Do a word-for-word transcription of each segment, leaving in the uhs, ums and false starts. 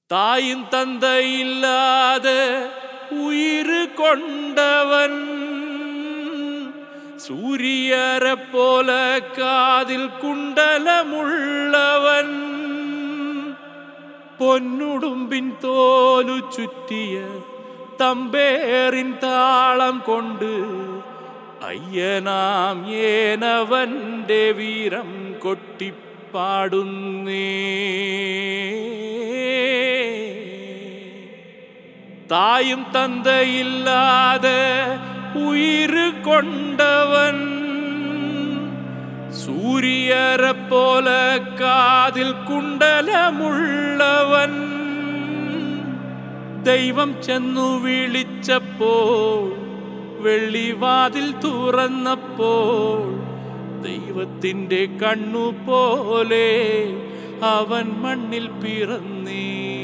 தாயும் தந்தை இல்லாத உயிர் கொண்டவன் சூரியரை போல காதில் കുണ്ടലമുള്ളവൻ പൊന്നുടുമ്പിൻ തോലു ചുറ്റിയ തമ്പേറിൻ താളം കൊണ്ട് അയ്യനാം ഏനവന്റെ വീരം കൊട്ടിപ്പാടുന്നേ. തായും തന്തയില്ലാതെ ഉയിര് കൊണ്ടവൻ സൂര്യരെ പോലെ കാതിൽ കുണ്ടലമുള്ളവൻ ദൈവം ചെന്നു വിളിച്ചപ്പോൾ വെള്ളിവാതിൽ തുറന്നപ്പോൾ ദൈവത്തിൻ്റെ കണ്ണുപോലെ അവൻ മണ്ണിൽ പിറന്നേ.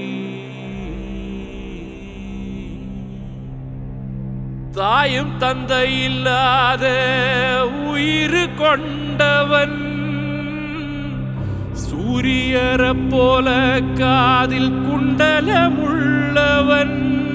തായും തന്തയില്ലാതെ ഉയിര് കൊണ്ടവൻ സൂര്യരെ പോലെ കാതിൽ കുണ്ടലമുള്ളവൻ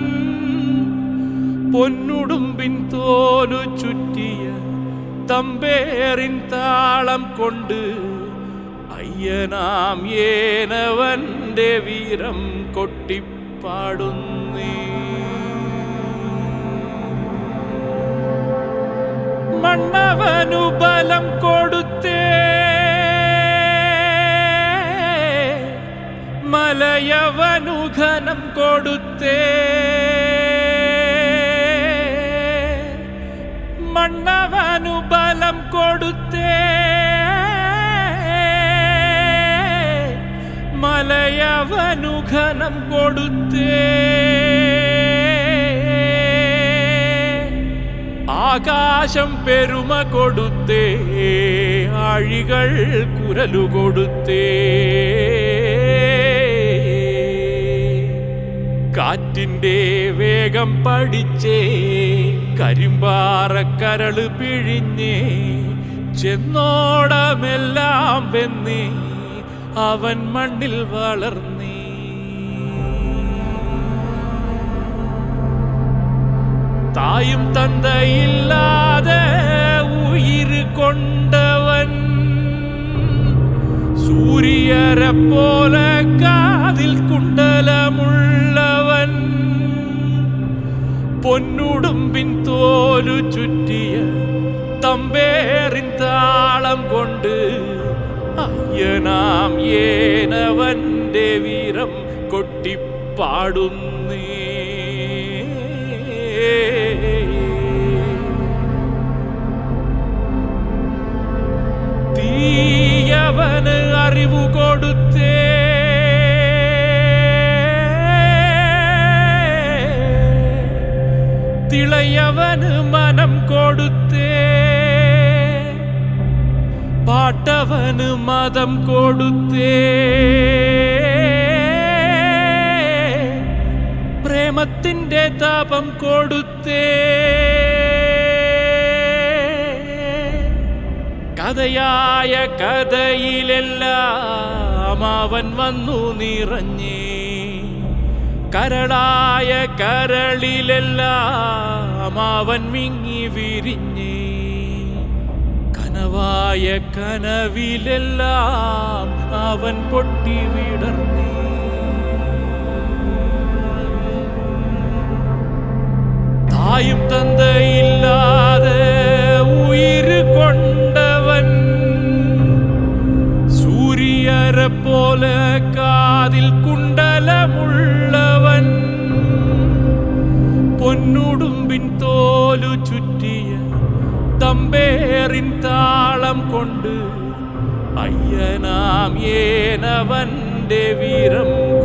പൊന്നുടുമ്പിൻ തോലു ചുറ്റിയ തമ്പേറിൻ താളം കൊണ്ട് അയ്യനാം ഏനവന്റെ വീരം കൊട്ടിപ്പാടുന്നേ. മണ്ണവനു ബലം കൊടുത്തേ മലയവനു ഘനം കൊടുത്തേ. മണ്ണവനു ബലം കൊടുത്തേ മലയവനു ഘനം കൊടുത്തേ. ആകാശം പെരുമ കൊടുത്തേ ആഴികൾ കുരലു കൊടുത്തേ. കാറ്റിൻ്റെ വേഗം പഠിച്ചേ കരിമ്പാറ കരള് പിഴിഞ്ഞേ ചെന്നോടമെല്ലാം വെന്നേ അവൻ മണ്ണിൽ വളർന്നേ. തായും തന്തയില്ലാതെ ഉയിര് കൊണ്ടവൻ സൂര്യരെ പോലെ കാതിൽ കുണ്ടലമുള്ളവൻ പൊന്നുടുമ്പിൻ തോലു ചുറ്റിയ തമ്പേറിൻ താളം കൊണ്ട് അയ്യനാം ഏനവന്റെ വീരം കൊട്ടിപ്പാടുന്നേ. തീയവന് അറിവു കൊടുത്തേ തിളയവന് മനം കൊടുത്തേ. പാട്ടവന് മതം കൊടുത്തേ പ്രേമത്തിൻ്റെ താപം കൊടുത്തേ. കഥയായ കഥയിലെല്ലാം അവൻ വന്നു നിറഞ്ഞേ. കരളായ കരളിലെല്ലാം അവൻ വിങ്ങി വിരിഞ്ഞേ. കനവായ കനവിലെല്ലാം അവൻ പൊട്ടി വിടർന്നേ. തായും തന്തയില്ലാതെ ഉയിര് കൊണ്ടവൻ സൂര്യരെ പോലെ കാതിൽ കുണ്ടലമുള്ളവൻ പൊന്നുടുമ്പിൻ തോലു ചുറ്റിയ തമ്പേറിൻ താളം കൊണ്ട് അയ്യനാം ഏനവന്റെ വീരം